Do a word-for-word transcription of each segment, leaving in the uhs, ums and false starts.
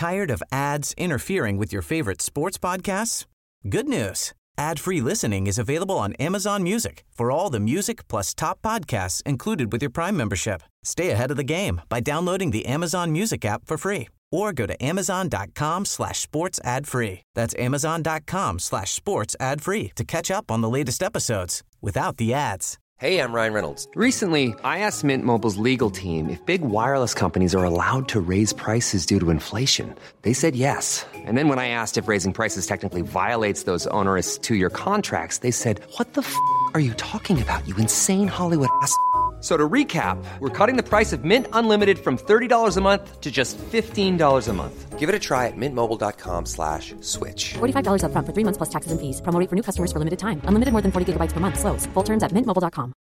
Tired of ads interfering with your favorite sports podcasts? Good news. Ad-free listening is available on Amazon Music for all the music plus top podcasts included with your Prime membership. Stay ahead of the game by downloading the Amazon Music app for free or go to amazon.com slash sports ad free. That's amazon.com slash sports ad free to catch up on the latest episodes without the ads. Hey, I'm Ryan Reynolds. Recently, I asked Mint Mobile's legal team if big wireless companies are allowed to raise prices due to inflation. They said yes. And then when I asked if raising prices technically violates those onerous two-year contracts, they said, what the f*** are you talking about, you insane Hollywood ass f- So to recap, we're cutting the price of Mint Unlimited from thirty dollars a month to just fifteen dollars a month. Give it a try at mintmobile.com slash switch. forty-five dollars up front for three months plus taxes and fees. Promo rate for new customers for limited time. Unlimited more than forty gigabytes per month. Slows full terms at mint mobile dot com.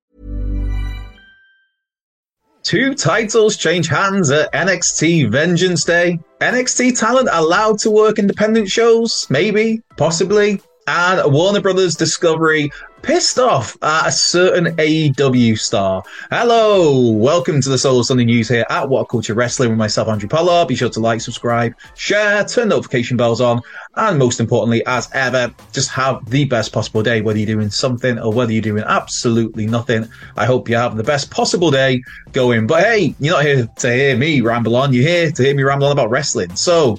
Two titles change hands at N X T Vengeance Day. N X T talent allowed to work independent shows? Maybe, possibly. And Warner Brothers Discovery pissed off at a certain A E W star. Hello, welcome to the Solo Sunday News here at What Culture Wrestling with myself, Andrew Pollard. Be sure to like, subscribe, share, turn notification bells on, and most importantly, as ever, just have the best possible day, whether you're doing something or whether you're doing absolutely nothing. I hope you're having the best possible day going. But hey, you're not here to hear me ramble on, you're here to hear me ramble on about wrestling. So,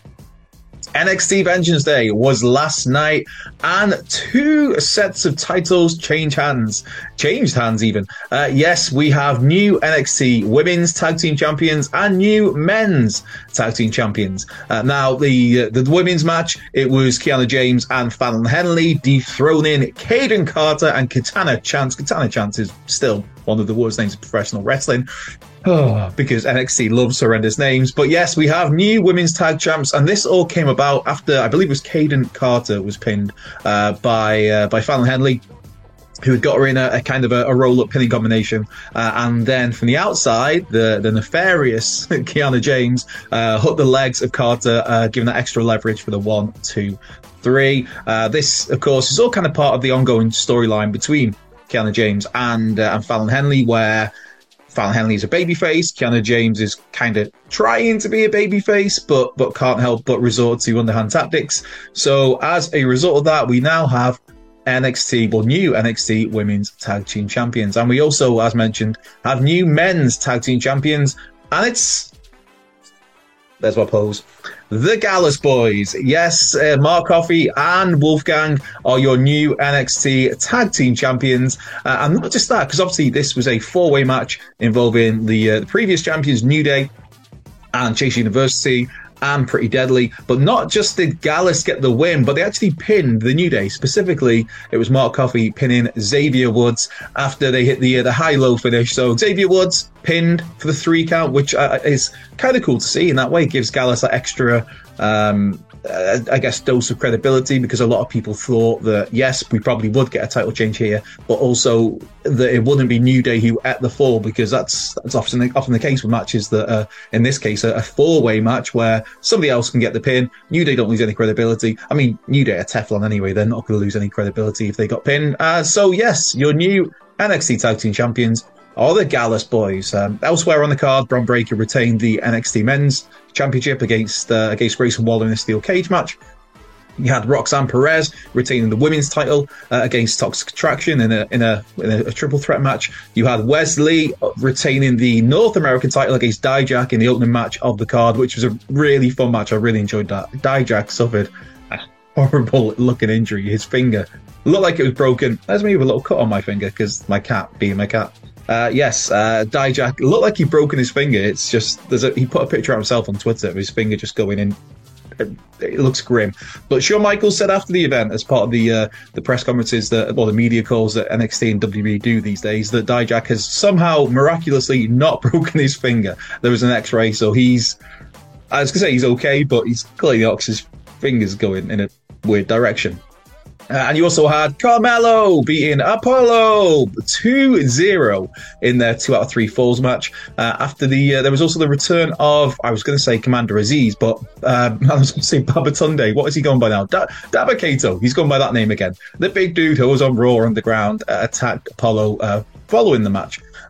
N X T Vengeance Day was last night, and two sets of titles change hands. Changed hands, even. Uh, yes, we have new N X T Women's Tag Team Champions and new Men's Tag Team Champions. Uh, now, the uh, the women's match, it was Kiana James and Fallon Henley dethroning Kaden Carter and Katana Chance. Katana Chance is still one of the worst names of professional wrestling. Oh, because N X T loves horrendous names. But yes, we have new women's tag champs, and this all came about after, I believe it was Kaden Carter was pinned uh, by uh, by Fallon Henley, who had got her in a, a kind of a, a roll-up pinning combination. Uh, and then from the outside, the, the nefarious Kiana James uh, hooked the legs of Carter, uh, giving that extra leverage for the one, two, three. Uh, this, of course, is all kind of part of the ongoing storyline between Kiana James and, uh, and Fallon Henley, where Fallon Henley is a babyface. Kiana James is kind of trying to be a babyface, but but can't help but resort to underhand tactics. So as a result of that, we now have N X T, well, new N X T Women's Tag Team Champions. And we also, as mentioned, have new Men's Tag Team Champions. And it's... There's my pose. The Gallus Boys. Yes, uh, Mark Coffey and Wolfgang are your new N X T Tag Team Champions. Uh, and not just that, because obviously this was a four-way match involving the, uh, the previous champions, New Day and Chase University and Pretty Deadly. But not just did Gallus get the win, but they actually pinned the New Day. Specifically, it was Mark Coffey pinning Xavier Woods after they hit the uh, the high-low finish. So Xavier Woods pinned for the three count, which uh, is kind of cool to see in that way. It gives Gallus that extra, um, uh, I guess, dose of credibility, because a lot of people thought that, yes, we probably would get a title change here, but also that it wouldn't be New Day who ate the fall, because that's that's often, often the case with matches that, uh, in this case, a, a four-way match where somebody else can get the pin. New Day don't lose any credibility. I mean, New Day are Teflon anyway. They're not going to lose any credibility if they got pinned. Uh, so, yes, your new N X T Tag Team Champions are the Gallus Boys. Um, elsewhere on the card, Bron Breakker retained the N X T Men's Championship against uh, against Grayson Waller in a steel cage match. You had Roxanne Perez retaining the women's title uh, against Toxic Attraction in a in a in a, a triple threat match. You had Wesley retaining the North American title against Dijak in the opening match of the card, which was a really fun match. I really enjoyed that. Dijak suffered a horrible looking injury. His finger looked like it was broken. There's me with a little cut on my finger because my cat, being my cat. Uh, yes, uh, Dijak looked like he'd broken his finger. It's just, there's a, he put a picture of himself on Twitter of his finger just going in. It, it looks grim. But Shawn Michaels said after the event, as part of the uh, the press conferences, that, well, the media calls that N X T and W W E do these days, that Dijak has somehow miraculously not broken his finger. There was an x-ray, so he's, I was going to say he's okay, but he's clearly got his fingers going in a weird direction. Uh, and you also had Carmelo beating Apollo two zero in their two out of three falls match. Uh, after the, uh, there was also the return of, I was going to say Commander Aziz, but um, I was going to say Babatunde. What is he going by now? Da- Dabba-Kato. He's gone by that name again. The big dude who was on Raw Underground uh, attacked Apollo uh, following the match.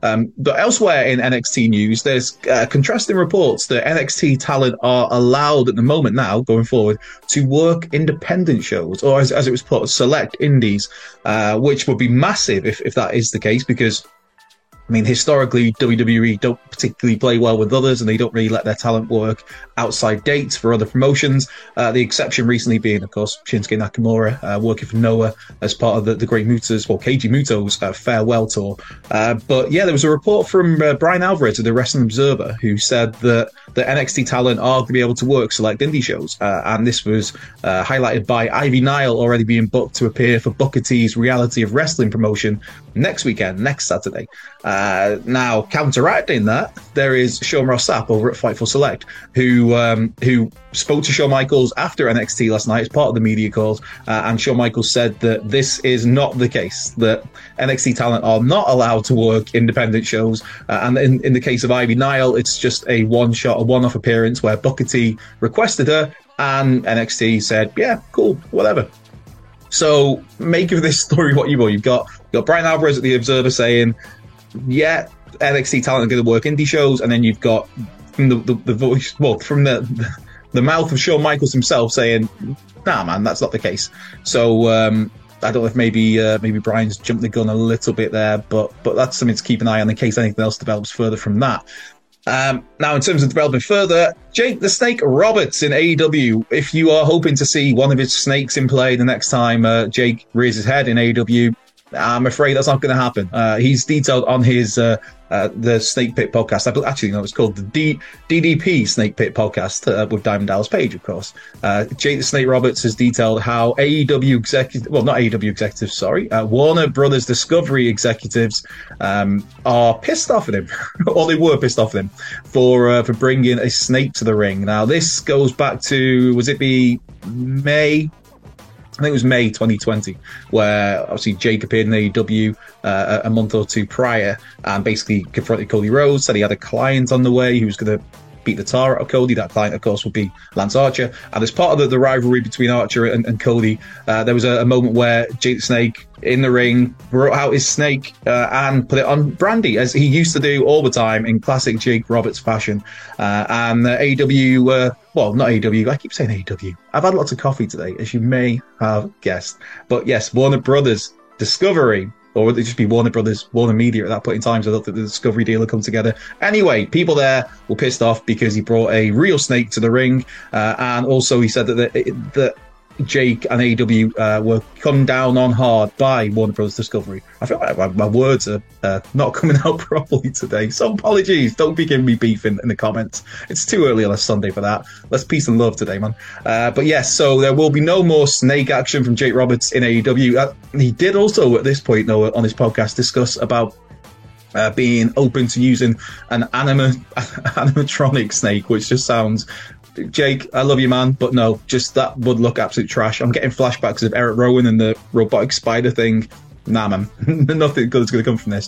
Um, but elsewhere in N X T news, there's uh, contrasting reports that N X T talent are allowed at the moment now, going forward, to work independent shows, or as, as it was put, select indies, uh, which would be massive if, if that is the case, because I mean, historically, W W E don't particularly play well with others, and they don't really let their talent work outside dates for other promotions. Uh, the exception recently being, of course, Shinsuke Nakamura uh, working for Noah as part of the, the Great Mutas, well, Keiji Muto's uh, farewell tour. Uh, but yeah, there was a report from uh, Brian Alvarez of the Wrestling Observer who said that the N X T talent are going to be able to work select indie shows. Uh, and this was uh, highlighted by Ivy Nile already being booked to appear for Booker T's Reality of Wrestling promotion next weekend, next Saturday. Uh, now, counteracting that, there is Sean Ross Sapp over at Fightful Select, who um, who spoke to Shawn Michaels after N X T last night as part of the media calls, uh, and Shawn Michaels said that this is not the case, that N X T talent are not allowed to work independent shows, uh, and in, in the case of Ivy Nile, it's just a one-shot, a one-off appearance where Booker T requested her, and N X T said, yeah, cool, whatever. So make of this story what you will. You've got, you've got Brian Alvarez at the Observer saying, yeah, N X T talent are going to work indie shows, and then you've got from the, the, the voice, well, from the, the the mouth of Shawn Michaels himself saying, nah, man, that's not the case. So um, I don't know if maybe uh, maybe Brian's jumped the gun a little bit there, but but that's something to keep an eye on in case anything else develops further from that. Um, now, in terms of developing further, Jake the Snake Roberts in A E W. If you are hoping to see one of his snakes in play the next time uh, Jake rears his head in A E W, I'm afraid that's not going to happen. Uh, he's detailed on his uh, uh, the Snake Pit podcast. I believe, actually, no, it's called the D- DDP Snake Pit podcast uh, with Diamond Dallas Page, of course. Uh, Jake the Snake Roberts has detailed how A E W executives, well, not A E W executives, sorry, uh, Warner Brothers Discovery executives um, are pissed off at him, or they were pissed off at him for uh, for bringing a snake to the ring. Now, this goes back to, was it be May? I think it was May twenty twenty, where obviously Jake appeared in A E W uh, a month or two prior and basically confronted Cody Rhodes, said he had a client on the way who was going to beat the tar out of Cody. That client, of course, would be Lance Archer. And as part of the, the rivalry between Archer and, and Cody, uh, there was a, a moment where Jake the Snake in the ring brought out his snake uh, and put it on Brandy, as he used to do all the time in classic Jake Roberts fashion. Uh, and uh, A E W, uh, well, not A E W, I keep saying A E W. I've had lots of coffee today, as you may have guessed. But yes, Warner Brothers Discovery, or would it just be Warner Brothers, Warner Media at that point in time? So I thought that the Discovery deal had come together. Anyway, people there were pissed off because he brought a real snake to the ring. Uh, and also he said that, the, that Jake and A E W uh, were come down on hard by Warner Brothers Discovery. I feel like my, my words are uh, not coming out properly today. So apologies. Don't be giving me beef in, in the comments. It's too early on a Sunday for that. Let's peace and love today, man. Uh, but yes, so there will be no more snake action from Jake Roberts in A E W. Uh, he did also, at this point, though, on his podcast, discuss about Uh, being open to using an anima- animatronic snake, which just sounds, Jake, I love you, man, but no, just that would look absolute trash. I'm getting flashbacks of Eric Rowan and the robotic spider thing. Nah, man, nothing good is going to come from this.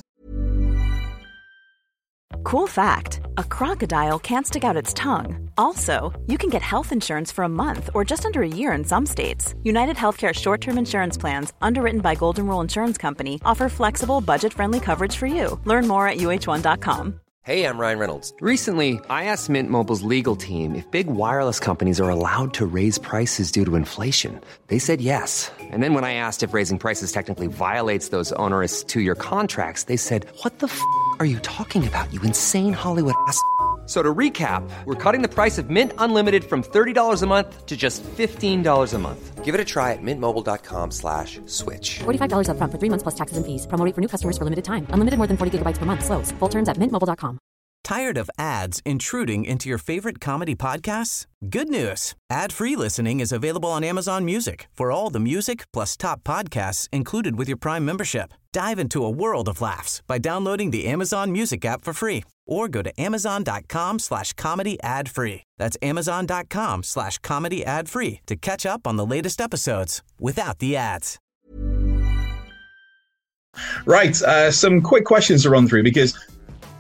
Cool fact, a crocodile can't stick out its tongue. Also, you can get health insurance for a month or just under a year in some states. United Healthcare short-term insurance plans, underwritten by Golden Rule Insurance Company, offer flexible, budget-friendly coverage for you. Learn more at U H one dot com. Hey, I'm Ryan Reynolds. Recently, I asked Mint Mobile's legal team if big wireless companies are allowed to raise prices due to inflation. They said yes. And then when I asked if raising prices technically violates those onerous two-year contracts, they said, what the f*** are you talking about, you insane Hollywood ass f- So to recap, we're cutting the price of Mint Unlimited from thirty dollars a month to just fifteen dollars a month. Give it a try at mintmobile.com slash switch. forty-five dollars up front for three months plus taxes and fees. Promo rate for new customers for limited time. Unlimited more than forty gigabytes per month. Slows full terms at mint mobile dot com. Tired of ads intruding into your favorite comedy podcasts? Good news. Ad-free listening is available on Amazon Music for all the music plus top podcasts included with your Prime membership. Dive into a world of laughs by downloading the Amazon Music app for free or go to amazon.com slash comedy ad free. That's amazon.com slash comedy ad free to catch up on the latest episodes without the ads. Right. Uh, some quick questions to run through because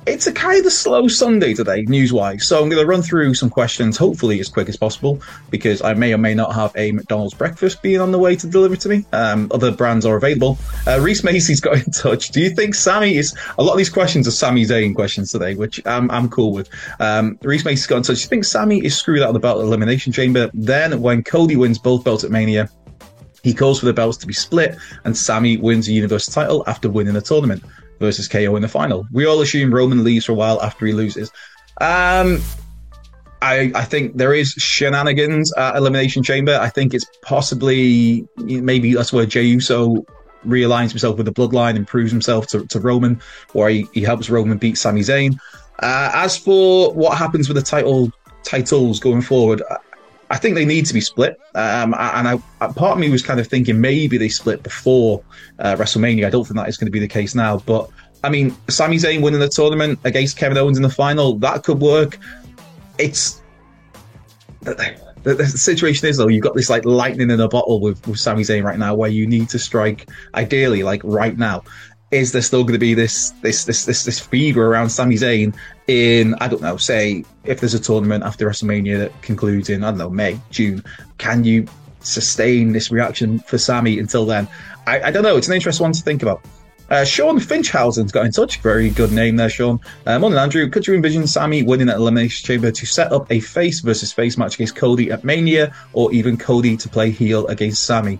it's a kind of slow Sunday today, news-wise. So I'm going to run through some questions, hopefully as quick as possible, because I may or may not have a McDonald's breakfast being on the way to deliver to me. Um, other brands are available. Uh, Reese Macy's got in touch. Do you think Sami is... A lot of these questions are Sami Zayn questions today, which I'm, I'm cool with. Um, Reese Macy's got in touch. Do you think Sami is screwed out of the belt Elimination Chamber? Then, when Cody wins both belts at Mania, he calls for the belts to be split, and Sami wins the Universal title after winning the tournament versus K O in the final. We all assume Roman leaves for a while after he loses. Um, I, I think there is shenanigans at Elimination Chamber. I think it's possibly, maybe that's where Jey Uso realigns himself with the bloodline and proves himself to, to Roman, or he, he helps Roman beat Sami Zayn. Uh, as for what happens with the title titles going forward, I think they need to be split. Um, and I, part of me was kind of thinking maybe they split before uh, WrestleMania. I don't think that is going to be the case now. But, I mean, Sami Zayn winning the tournament against Kevin Owens in the final, that could work. It's... The, the, the situation is, though, you've got this, like, lightning in a bottle with, with Sami Zayn right now where you need to strike, ideally, like, right now. Is there still going to be this this this this this fever around Sami Zayn in, I don't know, say, if there's a tournament after WrestleMania that concludes in, I don't know, May, June? Can you sustain this reaction for Sami until then? I, I don't know. It's an interesting one to think about. Uh, Sean Finchhausen's got in touch. Very good name there, Sean. Uh, morning, Andrew. Could you envision Sami winning at Elimination Chamber to set up a face versus face match against Cody at Mania, or even Cody to play heel against Sami?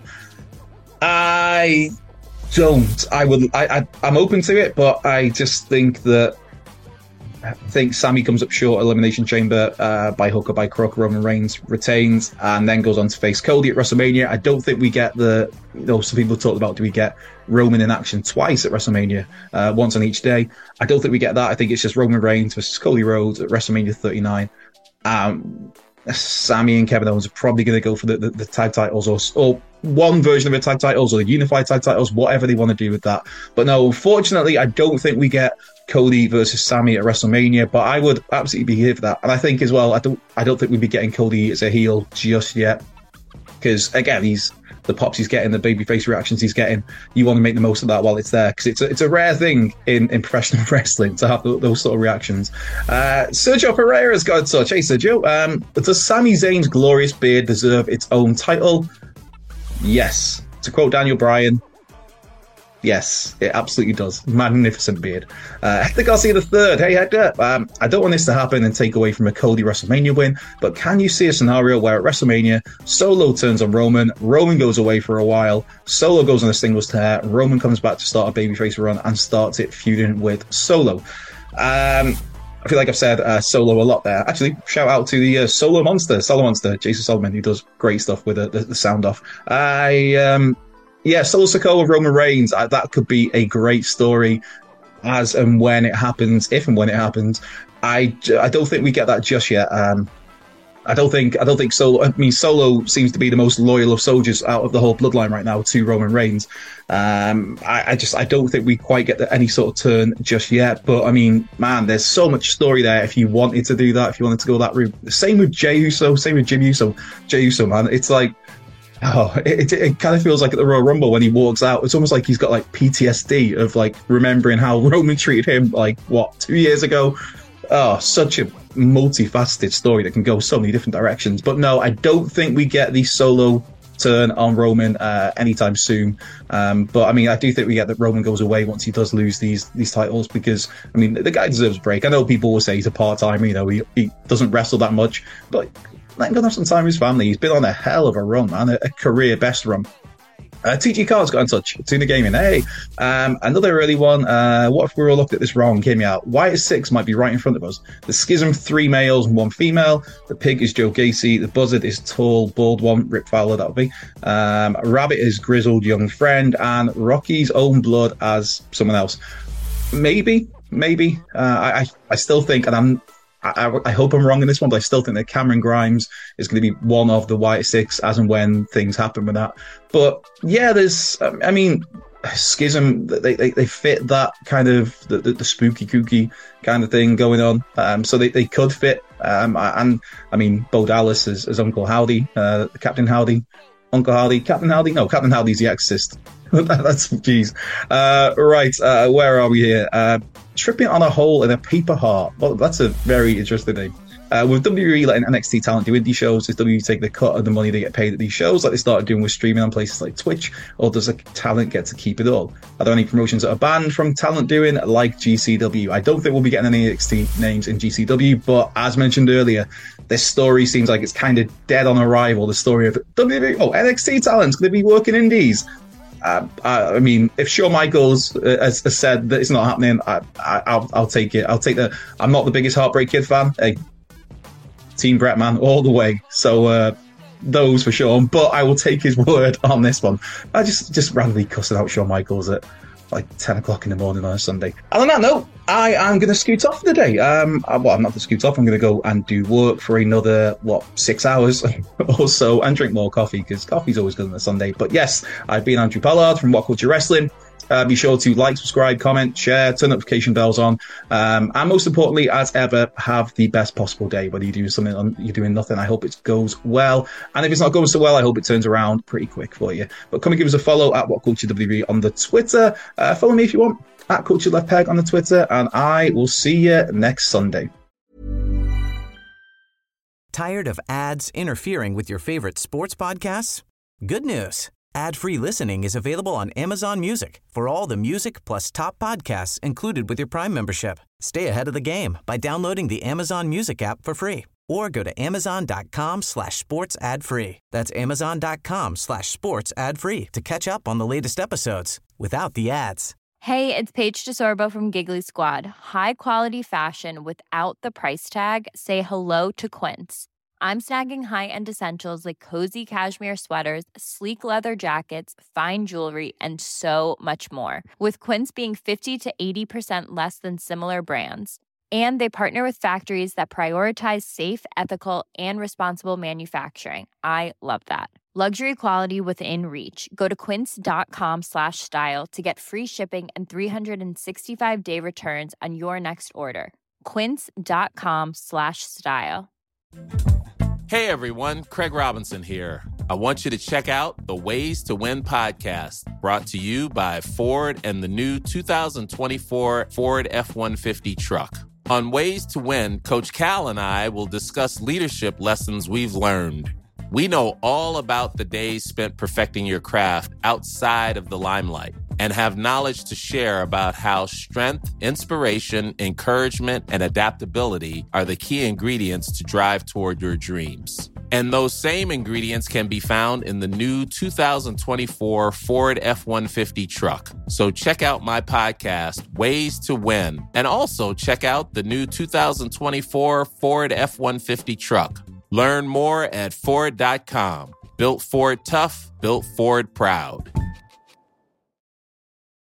I... don't. I would. I, I. I'm open to it, but I just think that I think Sami comes up short at Elimination Chamber uh, by hook or by crook. Roman Reigns retains and then goes on to face Cody at WrestleMania. I don't think we get the. You know, some people talked about, do we get Roman in action twice at WrestleMania, uh, once on each day? I don't think we get that. I think it's just Roman Reigns versus Cody Rhodes at WrestleMania thirty-nine. Um, Sami and Kevin Owens are probably going to go for the, the, the tag titles, or, or one version of the tag titles, or the unified tag titles, whatever they want to do with that. But no, unfortunately, I don't think we get Cody versus Sami at WrestleMania, but I would absolutely be here for that. And I think as well, I don't I don't think we'd be getting Cody as a heel just yet, because again, he's the pops he's getting, the babyface reactions he's getting. You want to make the most of that while it's there, because it's a, it's a rare thing in, in professional wrestling to have those sort of reactions. Uh, Sergio Pereira's got in touch. Hey, Sergio, um, does Sami Zayn's glorious beard deserve its own title? Yes. To quote Daniel Bryan, yes, it absolutely does. Magnificent beard. Uh, Hector Garcia the third. Hey, Hector. Um, I don't want this to happen and take away from a Cody WrestleMania win, but can you see a scenario where at WrestleMania, Solo turns on Roman, Roman goes away for a while, Solo goes on a singles tear, Roman comes back to start a babyface run and starts it feuding with Solo? Um... I feel like I've said uh, Solo a lot there. Actually, shout out to the uh, Solo Monster, Solo Monster, Jason Solomon, who does great stuff with the, the, the sound off. I, um, yeah, Solo Sikoa, Roman Reigns, uh, that could be a great story as and when it happens, if and when it happens. I, I don't think we get that just yet. Um, I don't think I don't think Solo. I mean, Solo seems to be the most loyal of soldiers out of the whole bloodline right now to Roman Reigns. Um, I, I just I don't think we quite get the, any sort of turn just yet. But I mean, man, there's so much story there. If you wanted to do that, if you wanted to go that route, same with Jey Uso, same with Jim Uso, Jey Uso, man. It's like, oh, it, it, it kind of feels like at the Royal Rumble when he walks out, it's almost like he's got like P T S D of like remembering how Roman treated him like what two years ago. Oh, such a multifaceted story that can go so many different directions. But no, I don't think we get the Solo turn on Roman uh, anytime soon. Um, but I mean, I do think we get that Roman goes away once he does lose these these titles, because I mean, the guy deserves a break. I know people will say he's a part-timer, you know, he, he doesn't wrestle that much, but let him go have some time with his family. He's been on a hell of a run, man, a, a career best run. Uh, T G Cards got in touch. Tuna Gaming. Hey, um, another early one. Uh, what if we all looked at this wrong? Hear me out. Wyatt Six might be right in front of us. The Schism, three males and one female. The Pig is Joe Gacy. The Buzzard is tall, bald one. Rick Fowler, that'll be. Um, Rabbit is grizzled young friend. And Rocky's own blood as someone else. Maybe, maybe. Uh, I, I still think, and I'm, I, I hope I'm wrong in this one, but I still think that Cameron Grimes is going to be one of the Wyatt Six as and when things happen with that. But yeah, there's, I mean, Schism, they they, they fit that kind of the, the, the spooky kooky kind of thing going on. Um, so they, they could fit. Um, and I mean, Bo Dallas as, as Uncle Howdy, uh, Captain Howdy, Uncle Howdy, Captain Howdy. No, Captain Howdy's the Exorcist. That's geez. Uh, right, uh, where are we here? Uh, tripping on a hole in a paper heart. Well, that's a very interesting name. Uh, with W W E letting N X T talent do indie shows, does W W E take the cut of the money they get paid at these shows like they started doing with streaming on places like Twitch, or does the talent get to keep it all? Are there any promotions that are banned from talent doing, like G C W? I don't think we'll be getting any N X T names in G C W, but as mentioned earlier, this story seems like it's kind of dead on arrival. The story of W W E, oh, N X T talent's going to be working indies. Uh, I, I mean, if Shawn Michaels uh, has, has said that it's not happening, I, I, I'll, I'll take it. I'll take the. I'm not the biggest Heartbreak Kid fan. Hey, Team Brett, man, all the way. So uh, those for Shawn, but I will take his word on this one. I just just randomly cussing out Shawn Michaels at like ten o'clock in the morning on a Sunday. And on that note, I am going to scoot off for the day. Um, I, well, I'm not going to scoot off. I'm going to go and do work for another, what, six hours or so and drink more coffee, because coffee's always good on a Sunday. But yes, I've been Andrew Pollard from What Culture Wrestling. Uh, be sure to like, subscribe, comment, share, turn notification bells on. Um, and most importantly, as ever, have the best possible day. Whether you're doing something or you're doing nothing, I hope it goes well. And if it's not going so well, I hope it turns around pretty quick for you. But come and give us a follow at What Culture W W E on the Twitter. Uh, follow me if you want at Culture Left Peg on the Twitter. And I will see you next Sunday. Tired of ads interfering with your favorite sports podcasts? Good news. Ad-free listening is available on Amazon Music for all the music plus top podcasts included with your Prime membership. Stay ahead of the game by downloading the Amazon Music app for free or go to amazon.com slash sports ad free. That's amazon.com slash sports ad free to catch up on the latest episodes without the ads. Hey, it's Paige DeSorbo from Giggly Squad. High quality fashion without the price tag. Say hello to Quince. I'm snagging high-end essentials like cozy cashmere sweaters, sleek leather jackets, fine jewelry, and so much more. With Quince being fifty to eighty percent less than similar brands. And they partner with factories that prioritize safe, ethical, and responsible manufacturing. I love that. Luxury quality within reach. Go to quince.com slash style to get free shipping and three sixty-five day returns on your next order. Quince.com slash style. Hey everyone, Craig Robinson here. I want you to check out the Ways to Win podcast, brought to you by Ford and the new two thousand twenty-four Ford F one fifty truck. On Ways to Win, Coach Cal and I will discuss leadership lessons we've learned. We know all about the days spent perfecting your craft outside of the limelight and have knowledge to share about how strength, inspiration, encouragement, and adaptability are the key ingredients to drive toward your dreams. And those same ingredients can be found in the new two thousand twenty-four Ford F one fifty truck. So check out my podcast, Ways to Win, and also check out the new two thousand twenty-four Ford F one fifty truck. Learn more at Ford dot com. Built Ford tough, built Ford proud.